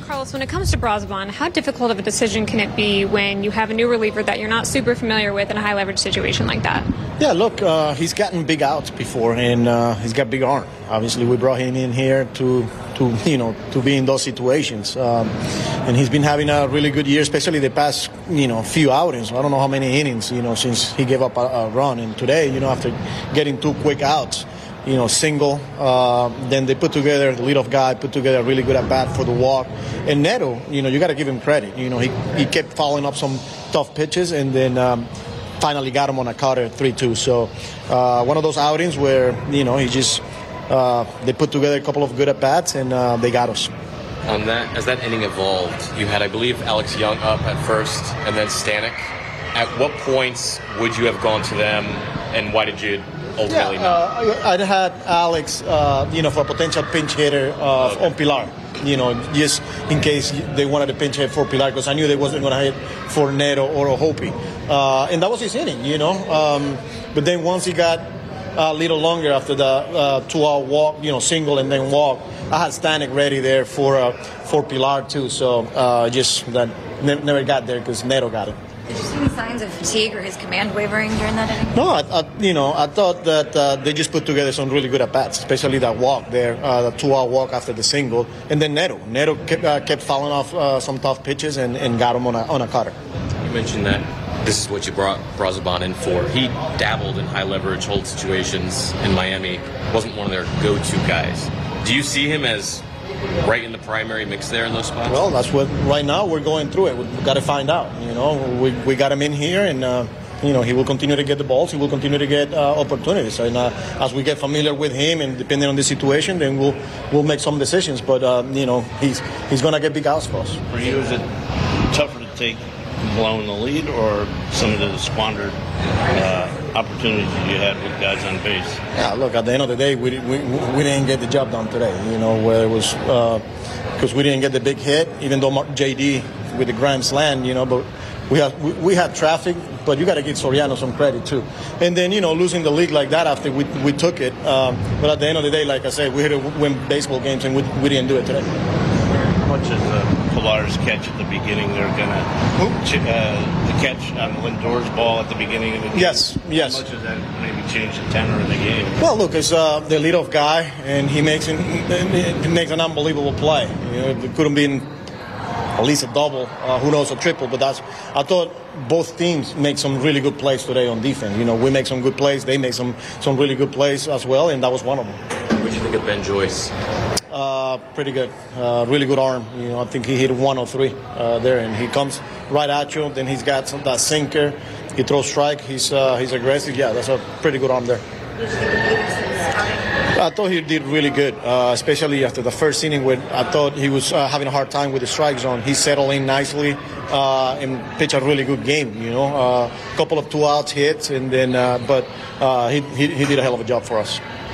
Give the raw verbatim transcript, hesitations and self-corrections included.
Carlos, when it comes to Brazoban, how difficult of a decision can it be when you have a new reliever that you're not super familiar with in a high-leverage situation like that? Yeah, look, uh, he's gotten big outs before, and uh, he's got big arm. Obviously, we brought him in here to, to you know, to be in those situations, um, and he's been having a really good year, especially the past, you know, few outings. I don't know how many innings, you know, since he gave up a, a run, and today, you know, after getting two quick outs, you know, single. Uh, then they put together, the leadoff guy put together a really good at-bat for the walk. And Neto, you know, you got to give him credit. You know, he, he kept following up some tough pitches and then um, finally got him on a cutter, three two. So uh, one of those outings where, you know, he just, uh, they put together a couple of good at-bats and uh, they got us. On that, as that inning evolved, you had, I believe, Alex Young up at first and then Stanek. At what points would you have gone to them, and why did you ultimately yeah, not? Uh, I'd had Alex, uh, you know, for a potential pinch hitter uh, okay. on Pilar, you know, just in case they wanted to pinch hit for Pilar, because I knew they wasn't going to hit for Neto or Hopi. Uh, and that was his inning, you know. Um, but then once he got a little longer after the uh, two-out walk, you know, single and then walk, I had Stanek ready there for uh, for Pilar too. So uh, just that ne- never got there because Neto got it. Did you see any signs of fatigue or his command wavering during that inning? No, I, I, you know, I thought that uh, they just put together some really good at-bats, especially that walk there, uh, the two-out walk after the single, and then Neto. Neto kept, uh, kept fouling off uh, some tough pitches and, and got him on a, on a cutter. You mentioned that this is what you brought Brazoban in for. He dabbled in high-leverage hold situations in Miami, wasn't one of their go-to guys. Do you see him as right in the primary mix there in those spots? Well, that's what right now we're going through it. We've got to find out. You know, we we got him in here, and uh, you know he will continue to get the balls. He will continue to get uh, opportunities, and uh, as we get familiar with him, and depending on the situation, then we'll we'll make some decisions. But uh, you know, he's he's going to get big outs for us. For you, is it tougher to take blowing the lead, or some of the squandered uh, opportunities you had with guys on base? Yeah, look, at the end of the day, we we, we didn't get the job done today. You know, where it was because uh, we didn't get the big hit, even though J D with the grand slam, you know, but we had we, we had traffic. But you got to give Soriano some credit too. And then, you know, losing the league like that after we we took it. Um, but at the end of the day, like I said, we had to win baseball games, and we we didn't do it today. Much as uh, Pilar's catch at the beginning, they're gonna uh, the catch on Lindor's ball at the beginning of the game. Yes, yes. How much does that maybe change the tenor of the game? Well, look, it's uh, the leadoff guy, and he makes an, he makes an unbelievable play. You know, it couldn't be at least a double, uh, who knows, a triple. But that's I thought both teams make some really good plays today on defense. You know, we make some good plays, they make some some really good plays as well, and that was one of them. What did you think of Ben Joyce? Uh, pretty good. Uh, really good arm. You know, I think he hit one oh three uh, there, and he comes right at you. Then he's got some, that sinker. He throws strike. He's uh, he's aggressive. Yeah, that's a pretty good arm there. I thought he did really good, uh, especially after the first inning where I thought he was uh, having a hard time with the strike zone. He settled in nicely uh, and pitched a really good game. You know, a uh, couple of two outs hits, and then uh, but uh, he, he he did a hell of a job for us.